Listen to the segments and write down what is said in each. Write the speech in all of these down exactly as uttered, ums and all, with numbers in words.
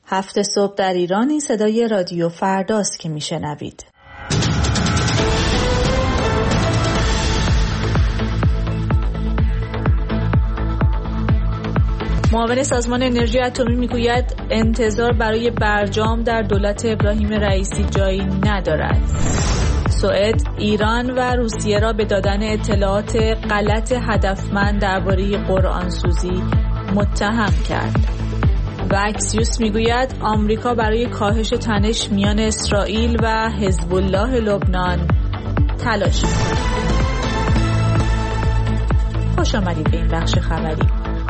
هفت صبح در ایران. این صدای رادیو فرداست که میشنوید. معاون سازمان انرژی اتمی میگوید انتظار برای برجام در دولت ابراهیم رئیسی جایی ندارد. سوئد، ایران و روسیه را به دادن اطلاعات غلط هدفمند درباره قرآنسوزی متهم کرد. و اکسیوس میگوید آمریکا برای کاهش تنش میان اسرائیل و حزب الله لبنان تلاش می‌کند. خوش آمدید به این بخش خبری.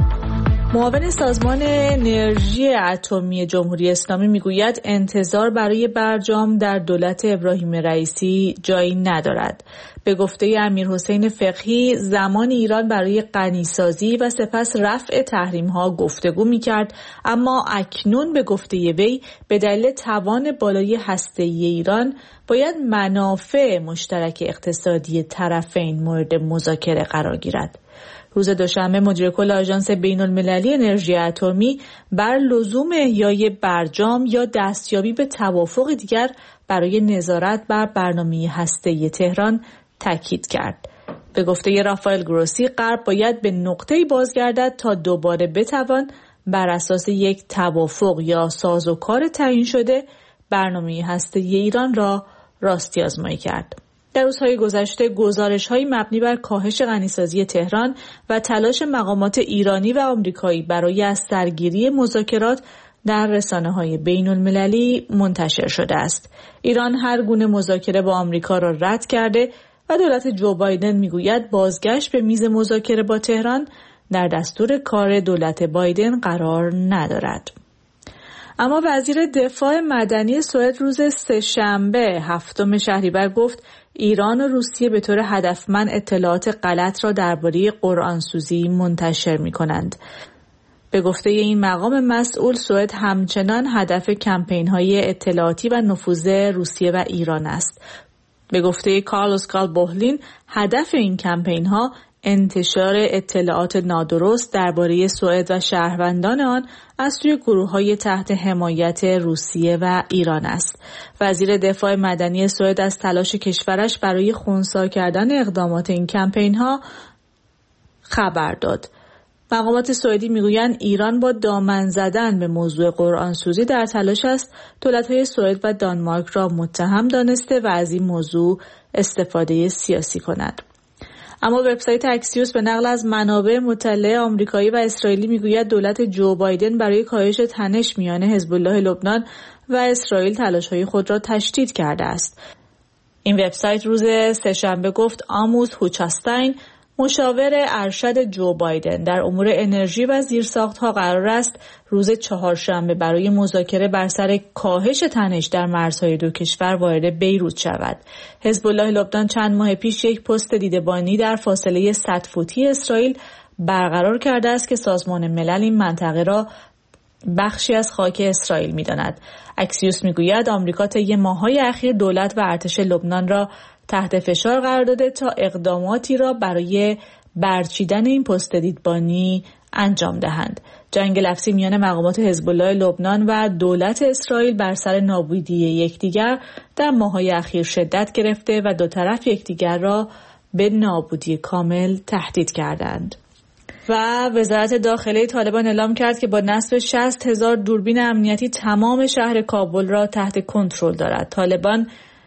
معاون سازمان انرژی اتمی جمهوری اسلامی میگوید انتظار برای برجام در دولت ابراهیم رئیسی جایی ندارد. به گفته امیرحسین فقیهی زمان ایران برای غنیسازی و سپس رفع تحریم‌ها گفتگو می‌کرد، اما اکنون به گفته وی به دلیل توان بالای هسته‌ای ایران باید منافع مشترک اقتصادی طرفین مورد مذاکره قرار گیرد. روز دوشنبه مدیر کل آژانس بین‌المللی انرژی اتمی بر لزوم احیای برجام یا دستیابی به توافق دیگر برای نظارت بر برنامه هسته‌ای تهران تاکید کرد. به گفته رافائل گروسی غرب باید به نقطه‌ای بازگردد تا دوباره بتوان بر اساس یک توافق یا سازوکار تعیین شده برنامه هسته‌ای ایران را راستی آزمایی کرد. در روزهای گذشته گزارش‌های مبنی بر کاهش غنیسازی تهران و تلاش مقامات ایرانی و آمریکایی برای از سرگیری مذاکرات در رسانه‌های بین‌المللی منتشر شده است. ایران هر گونه مذاکره با آمریکا را رد کرده و دولت جو بایدن میگوید بازگشت به میز مذاکره با تهران در دستور کار دولت بایدن قرار ندارد. اما وزیر دفاع مدنی سوئد روز سه‌شنبه هفتم شهریور گفت ایران و روسیه به طور هدفمند اطلاعات غلط را درباره قرآنسوزی منتشر می‌کنند. به گفته این مقام مسئول سوئد همچنان هدف کمپین‌های اطلاعاتی و نفوذ روسیه و ایران است. به گفته کارلوس گالبوهلین هدف این کمپین‌ها انتشار اطلاعات نادرست درباره سوئد و شهروندان آن از سوی گروه‌های تحت حمایت روسیه و ایران است. وزیر دفاع مدنی سوئد از تلاش کشورش برای خنثی کردن اقدامات این کمپین‌ها خبر داد. مقامات سوئدی میگویند ایران با دامن زدن به موضوع قرآنسوزی در تلاش است دولت‌های سوئد و دانمارک را متهم دانسته و از این موضوع استفاده سیاسی کند. اما وبسایت اکسیوس به نقل از منابع مطلع آمریکایی و اسرائیلی میگوید دولت جو بایدن برای کاهش تنش میان حزب الله لبنان و اسرائیل تلاش‌های خود را تشدید کرده است. این وبسایت روز سه‌شنبه گفت آموس هوچاستاین مشاور ارشد جو بایدن در امور انرژی و زیرساخت‌ها قرار است روز چهارشنبه برای مذاکره بر سر کاهش تنش در مرزهای دو کشور وارد بیروت شود. حزب الله لبنان چند ماه پیش یک پست دیدبانی در فاصله صد فوتی اسرائیل برقرار کرده است که سازمان ملل این منطقه را بخشی از خاک اسرائیل می‌داند. اکسیوس می‌گوید آمریکا طی ماه‌های اخیر دولت و ارتش لبنان را تحت فشار قرار داده تا اقداماتی را برای برچیدن این پست دیدبانی انجام دهند. جنگ لفظی میان مقامات حزب الله لبنان و دولت اسرائیل بر سر نابودی یکدیگر در ماه‌های اخیر شدت گرفته و دو طرف یکدیگر را به نابودی کامل تهدید کردند. و وزارت داخله طالبان اعلام کرد که با نصب شصت هزار دوربین امنیتی تمام شهر کابل را تحت کنترل دارد. طالبان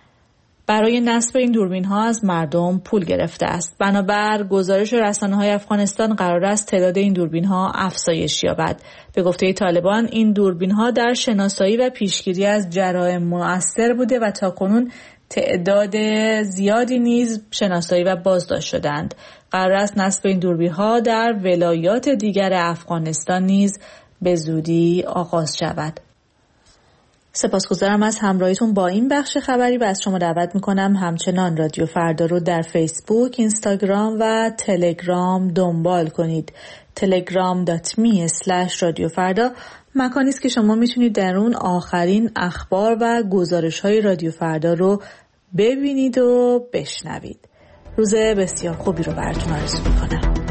برای نصب این دوربین‌ها از مردم پول گرفته است. بنابر گزارش رسانه‌های افغانستان قرار است تعداد این دوربین‌ها افزایش یابد. به گفته طالبان این دوربین‌ها در شناسایی و پیشگیری از جرایم مؤثر بوده و تاکنون تعداد زیادی نیز شناسایی و بازداشت شدند. قرار است نصب این دوربین‌ها در ولایات دیگر افغانستان نیز به زودی آغاز شود. سپاسگزارم از همراهیتون با این بخش خبری و از شما دعوت میکنم همچنان رادیو فردا رو در فیسبوک، اینستاگرام و تلگرام دنبال کنید. تلگرام دات می اسلش رادیو فردا مکانی است که شما میتونید در اون آخرین اخبار و گزارش های رادیو فردا رو ببینید و بشنوید. روز بسیار خوبی رو براتون آرزو میکنم.